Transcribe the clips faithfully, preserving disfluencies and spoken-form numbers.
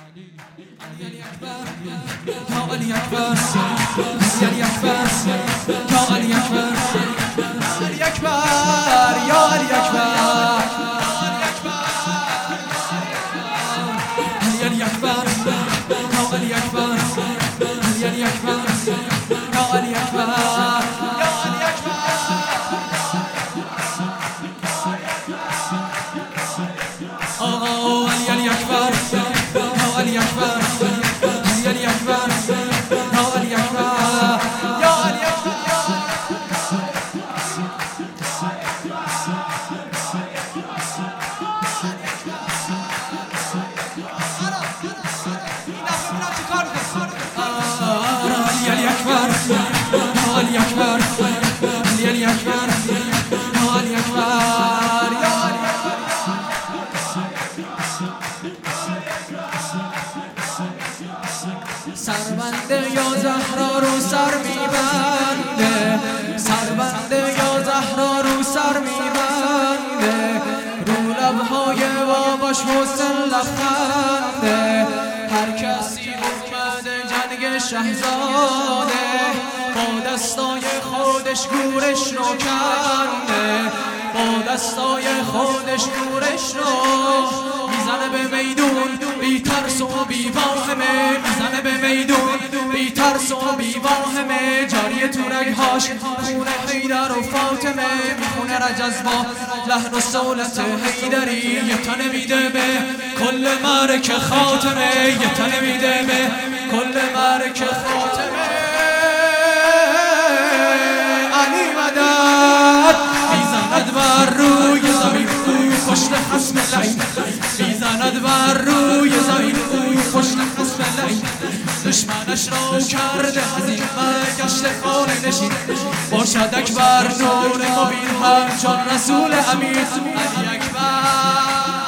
علی اکبر یا علی اکبر علی اکبر یا علی اکبر علی اکبر یا علی اکبر علی علی اکبر یا علی اکبر علی علی اکبر یا علی اکبر یا علی اکبر آقا علی علی اکبر علی اکبر علی علی اکبر یا علی اکبر یا علی اکبر علی علی اکبر علی اکبر علی علی اکبر یا علی اکبر یا سربنده یا زهرا رو سر میبنده سربنده یا زهرا رو سر میبنده رو لبهای باباش حسن لبخنده هر کسی اومده جنگ شهزاده با دستای خودش گورش رو کنده با دستای خودش گورش رو میزنه به میدون بی ترس و بی واهمه میزنه به میدون بی ترس و بی واهمه جاری تو رگهاش خون حیدر و فاطمه میخونه رجز با لحن و صولت حیدری یه تنه میده به کل معرکه خاتمه یه تنه میده به کل معرکه خاتمه علی مدد میزند بر روی زمین او پشت خصم لعین میزند بر روی زمین او پشت خصم لعین دشمنش را کرده هزیمت گشت خانه نشین باشد اکبر نور مبین همچون رسول امین علی اکبر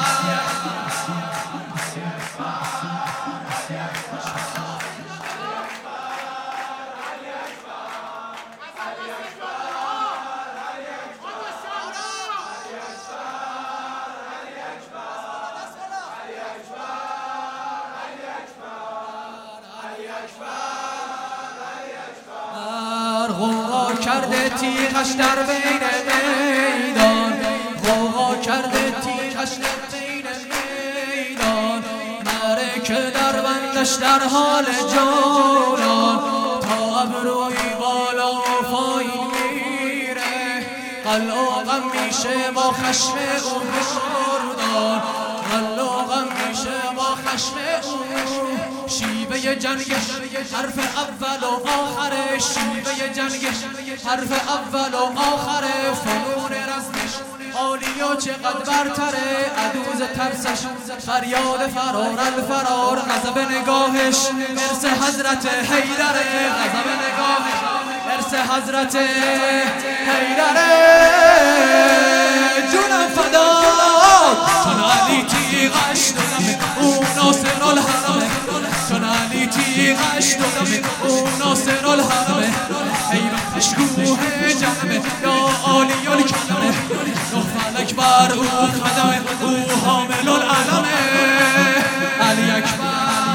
غوغا کرده تیغش در بین میدان غوغا کرده تیغش در بین میدان معرکه در بندش در حال جولان تا ابروی بالا و پایین میره قلع و غم میشه با خشم او بردان قلع و غم میشه با خشم او شیوه جنگ حرف اول و آخره شیوه جنگ حرف اول و آخره فنون رزمش عالی و چقدر برتره عدوز ترسش فریاد فرار الفرار غضب نگاهش ارث حضرت حیدره غضب نگاهش ارث حضرت حیدره جونم فدا چون علی تیغش دادم او ناصر الحرمه چون علی تیغش دادم او ناصر الحرمه حیرتش گوه جنبه یا عالی الکلمه نه فلک بر او قدمه او حامل العلمه علی اکبر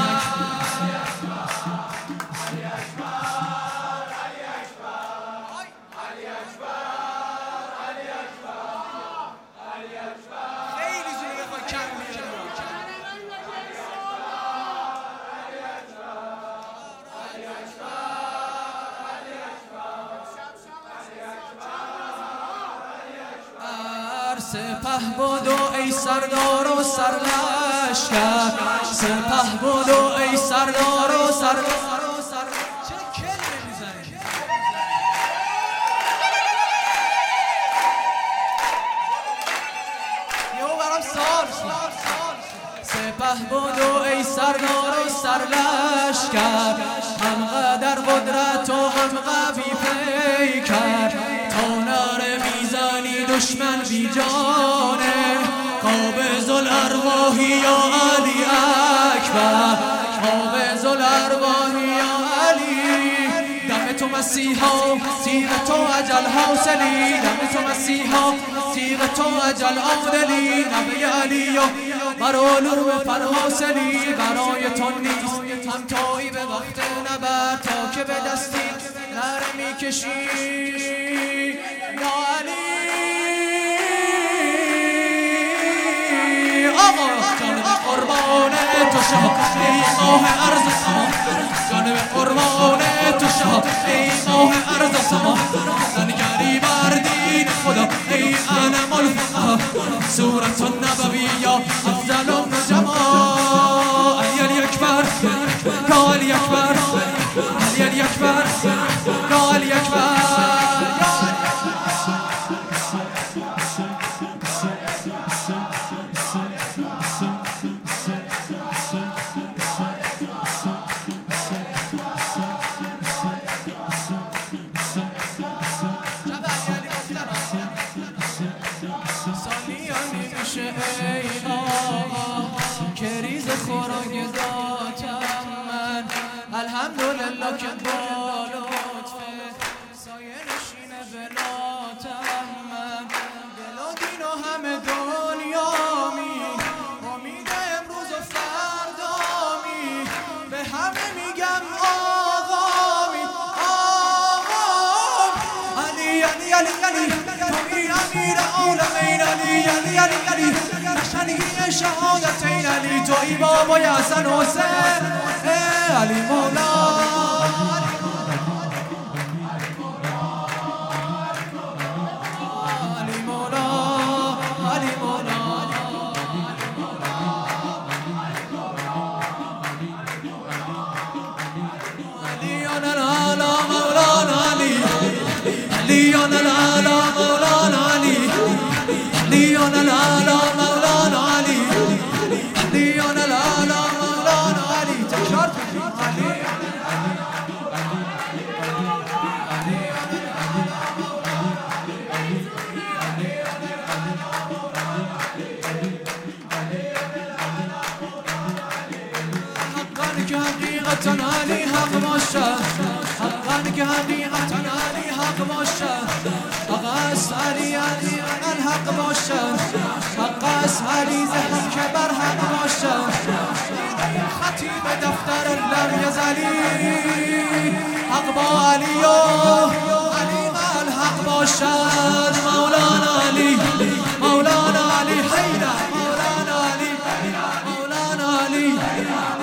سپه بدو ای سردار و سرلشکر سپه بدو ای سردار و سرلشکر چه کلمه میزنی یهو برام سال سپه بدو ای سردار و سرلشکر هم قدر قدرت و هم قوی پیکر تا نره میزنی دشمن بی جانه قابض الارواح یا علی اکبر قابض الارواح یا علی دم تو مسیحا تیغ تو اجل حاصلی دم تو مسیحا تیغ تو اجل عادلی نبی علی و بر علوم فنحاصلی برای تو نیست همتایی به وقت نبرد تا که به دستی نره میکشی یا علی آقا جانب قربان تو شاه ای ماه ارض سما جانب قربان تو شاه ای ماه ارض سما زنگری بر دین خدا ای علم الفقه سورة النبویه افضل النجما علی اکبر یا علی اکبر علی اکبر یا علی اکبر سالیانی میشه ای آقا که ریز خوراک داتم من الحمدلله که با لطفه سایه نشینه بلاتم من دل و دین و همه دنیامی امید امروز و فردامی به همه میگم آقامی آقام علی علی علی علی توی امیر عالمین علی علی علی علی نشانی شهادتین علی توی بابای حسن حسین علی مولا علی مولا علی مولا علیان العلا مولانا علی علیان العلا مولانا علی علیان العلا مولانا علی علیان العلا مولانا علی تکرار علی حقا که حقیقتا علی حق باشه حقا که حقیقتا علی حق باشه حق است علی علی الحق باشه حق است علی زهم که بر حق باشه خطیب دفتر لم یزلی حق با علی و علی ما الحق باشد مولانا علی مولانا علی حیدر مولانا علی مولانا علی